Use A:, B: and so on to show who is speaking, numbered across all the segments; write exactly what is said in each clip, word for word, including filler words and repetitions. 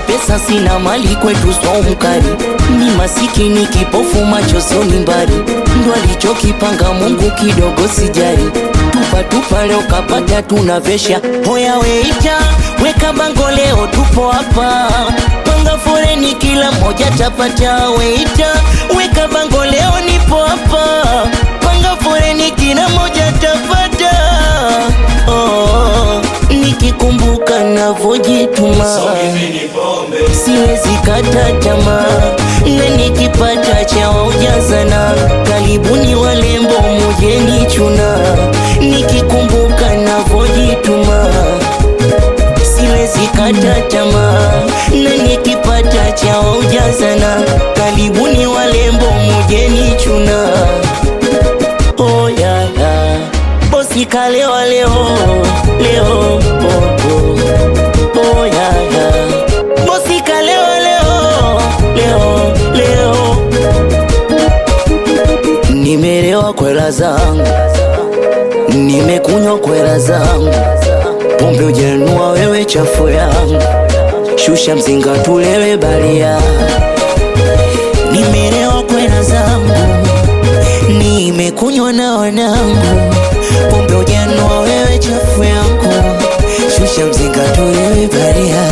A: pesa sina mali kwetu so mkali. Ni masikini kipofu macho soni mbali. Ndo alichokipanga Mungu kidogo sijali. Tupa tupa leo kapata tunavesha. Hoya weita weka bango leo tupo hapa. Panga foreni kila moja tapata. Weita weka bango leo nipo hapa. Panga foreni kila moja tapata. Oh, nikikumbuka navojituma siwezi kata tamaa. Na nikipata cha ujazana karibuni walembo mujeni chuna. Nikikumbuka navojituma siwezi kata tamaa. Na nikipata cha ujazana karibuni walembo mujeni chuna. Oh yeah, yeah. Bosi kalewa leo leo oh, oh. Oh yeah, yeah. Bosi kalewa leo leo leo. Nimelewa kwela zangu, nimekunywa kwela zangu. Pombe ujenua wewe chafu yangu. Shusha mzinga tulewe balia. Nimelewa kwela zangu, nimekunywa na wanangu. Pombe ujenua wewe chafu yangu. Shusha mzinga tulewe balia.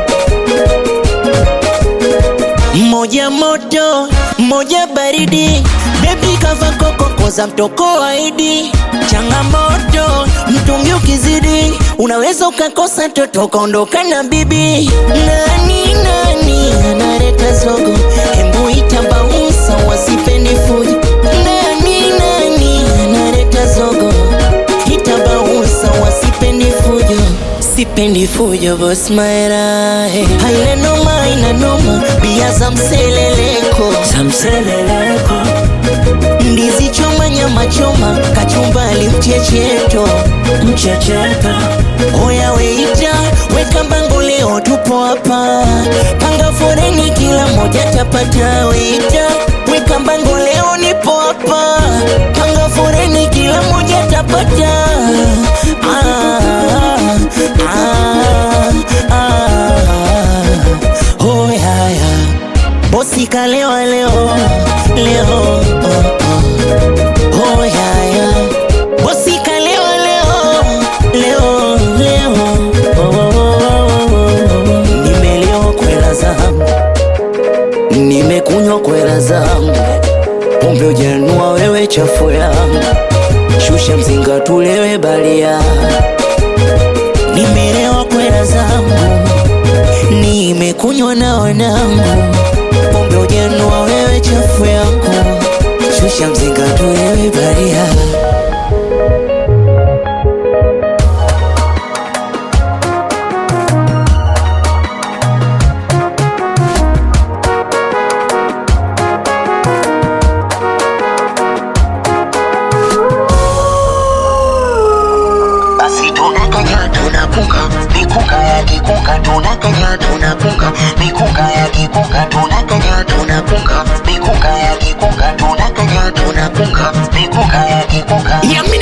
A: Moja moto, moja baridi. Baby kava koko koza mtoko waidi. Changamoto, mtungi ukizidi unaweza ukakosa toto kaondoka na bibi. Nani nani analeta zogo. Hembu itamba usa wasipendi fujo. Nani nani analeta zogo. Itamba usa wasipendi fujo. Sipendi fujo boss maera. Haina noma haina noma. Bia za mseleleko za mseleleko. Ndizi choma nyama choma. Kachumbali mchecheto mchecheto. Oya weita weka bango leo tupo hapa. Panga foreni kila moja tapata. Weita weka bango leo nipo hapa. Panga foreni kila moja tapata. Ah, ah, ah. Oh yeah, yeah. Bosi kalewa leo leo oh, oh. Oh yeah, yeah. Bosi kalewa leo leo leo oh, oh, oh, oh. Nimelewa kwela zangu, nimekunywa kwela zangu. Pombe ujenua wewe chafu yangu. Shusha mzinga tulewe balia. Nimelewa kwela zangu, nimekunywa na wanangu. Pombe ujenua wewe chafu yangu. Shusha mzinga tulewe balia.
B: Basi tunakanya tunapunga. Mikunga ya kikunga tunakanya tunapunga. Mikunga ya kikunga tunakanya tunapunga. Mikunga ya kikunga tunakanya tunapunga. Mikunga ya kikunga.